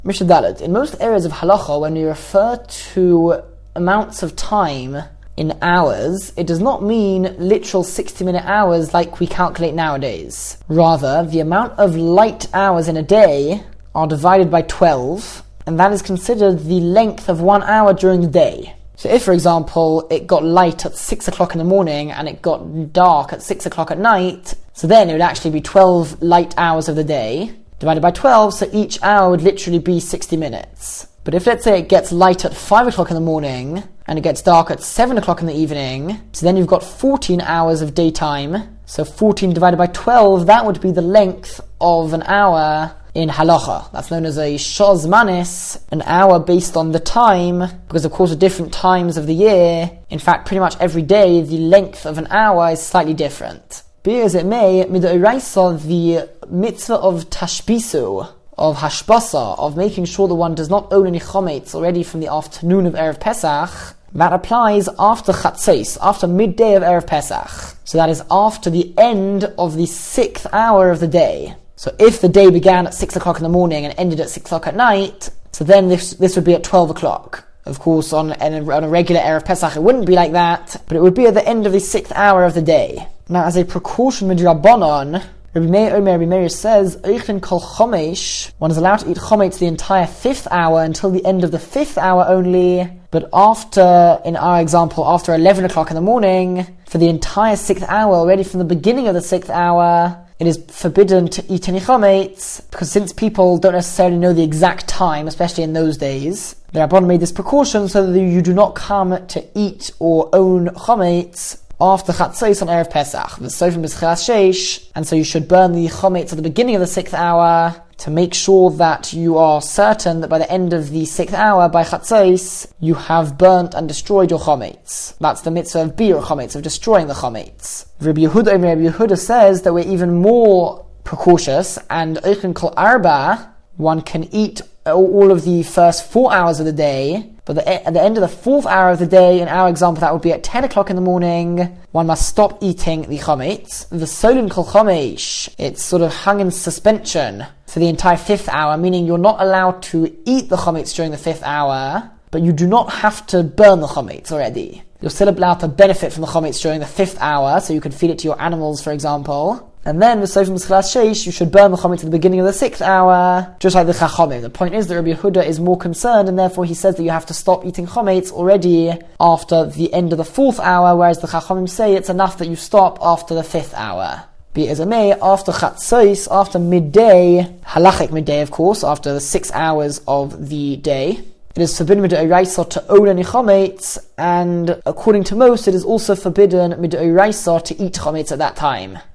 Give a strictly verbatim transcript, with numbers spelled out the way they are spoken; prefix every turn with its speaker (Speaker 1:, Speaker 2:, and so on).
Speaker 1: Mishnah Dalet. In most areas of halacha, when we refer to amounts of time in hours, it does not mean literal sixty-minute hours like we calculate nowadays. Rather, the amount of light hours in a day are divided by twelve, and that is considered the length of one hour during the day. So if, for example, it got light at six o'clock in the morning and it got dark at six o'clock at night, so then it would actually be twelve light hours of the day, divided by twelve, so each hour would literally be sixty minutes. But if, let's say, it gets light at five o'clock in the morning, and it gets dark at seven o'clock in the evening, so then you've got fourteen hours of daytime, so fourteen divided by twelve, that would be the length of an hour in halacha. That's known as a shazmanis, an hour based on the time, because of course at different times of the year, in fact pretty much every day, the length of an hour is slightly different. Be as it may, midoraisa, the mitzvah of tashbisu, of hashbasa, of making sure the one does not own any chometz already from the afternoon of Erev Pesach, that applies after chatzos, after midday of Erev Pesach. So that is after the end of the sixth hour of the day. So if the day began at six o'clock in the morning and ended at six o'clock at night, so then this this would be at twelve o'clock. Of course, on, on a regular Erev Pesach, it wouldn't be like that, but it would be at the end of the sixth hour of the day. Now, as a precaution midrabanan, Rabbi Meir Omer, Rabbi Meir says, Eichlin kol chomesh, one is allowed to eat chometz the entire fifth hour until the end of the fifth hour only, but after, in our example, after eleven o'clock in the morning, for the entire sixth hour, already from the beginning of the sixth hour, it is forbidden to eat any chometz, because since people don't necessarily know the exact time, especially in those days, the Rabban made this precaution so that you do not come to eat or own chometz after chatzos on Erev Pesach, the sofim b'schiras sheish, and so you should burn the chometz at the beginning of the sixth hour to make sure that you are certain that by the end of the sixth hour, by chatzos, you have burnt and destroyed your chometz. That's the mitzvah of bir chometz, of destroying the chometz. Rabbi Yehuda, Rabbi Yehuda says that we're even more precautious, and eichlin kol arba, one can eat all of the first four hours of the day, but the, at the end of the fourth hour of the day, in our example, that would be at ten o'clock in the morning, one must stop eating the chometz. The solin kol chomesh, it's sort of hung in suspension for the entire fifth hour, meaning you're not allowed to eat the chometz during the fifth hour, but you do not have to burn the chometz already. You're still allowed to benefit from the chometz during the fifth hour, so you can feed it to your animals, for example. And then, with sofim b'schiras sheish, you should burn the chometz at the beginning of the sixth hour, just like the chachamim. The point is that Rabbi Yehuda is more concerned, and therefore he says that you have to stop eating chometz already after the end of the fourth hour, whereas the chachamim say it's enough that you stop after the fifth hour. Be it as it may, after chatzos, after midday, halachic midday of course, after the six hours of the day, it is forbidden midoraisa to own any chometz, and according to most, it is also forbidden midoraisa to eat chometz at that time.